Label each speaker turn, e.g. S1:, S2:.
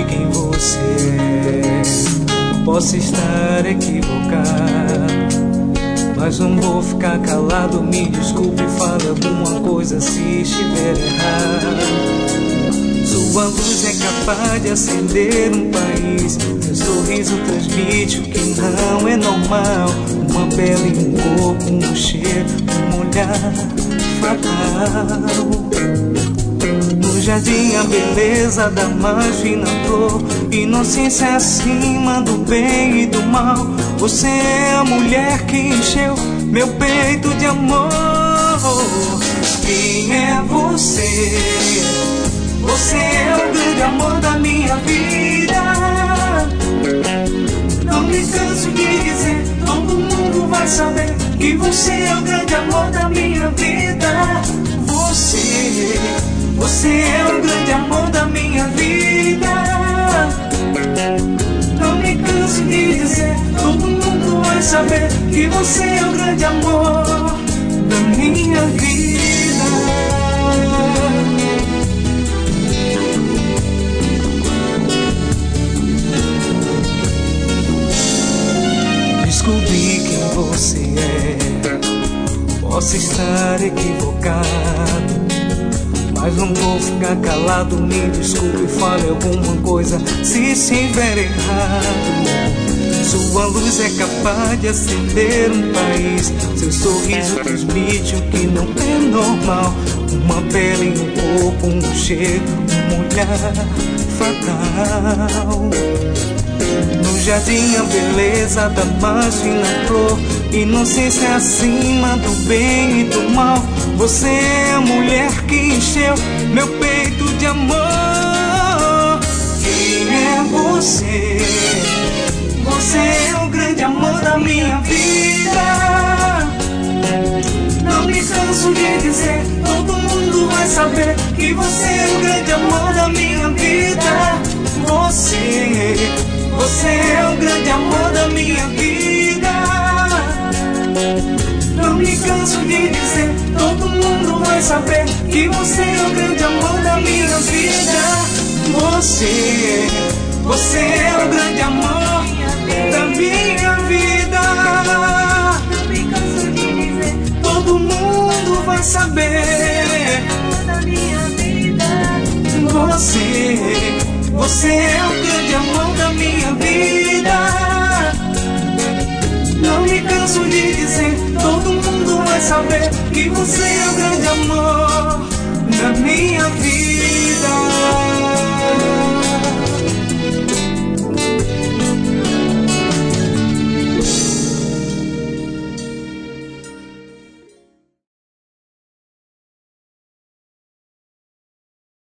S1: quem você é. Posso estar equivocado, mas não vou ficar calado. Me desculpe, fale alguma coisa se estiver errado. Sua luz é capaz de acender um país. Seu sorriso transmite o que não é normal. Uma pele, um corpo, um cheiro, um olhar fatal. No jardim a beleza da mais fina flor, inocência acima do bem e do mal. Você é a mulher que encheu meu peito de amor. Quem é você? Você é o grande amor da minha vida. Não me canso de dizer, todo mundo vai saber que você é o grande amor da minha vida. Você é o grande amor da minha vida. Não me canso de dizer, todo mundo vai saber que você é o grande amor da minha vida. Descobri quem você é. Posso estar equivocado, mas não vou ficar calado. Me desculpe, fale alguma coisa se estiver errado. Sua luz é capaz de acender um país. Seu sorriso transmite o que não é normal. Uma pele, um corpo, um cheiro, um olhar fatal. No jardim a beleza da mais fina flor, inocência acima do bem e do mal. Você é a mulher que encheu meu peito de amor. Quem é você? Você é o grande amor da minha vida. Não me canso de dizer, todo mundo vai saber que você é o grande amor da minha vida. Você é o grande amor da minha vida. Não me canso de dizer, todo mundo vai saber que você é o grande amor da minha vida. Você é o grande amor da minha vida. Não me canso de dizer, todo mundo vai saber da minha vida. Você é o grande amor da minha vida. Não me canso de dizer, todo mundo vai saber que você é o grande amor da minha vida.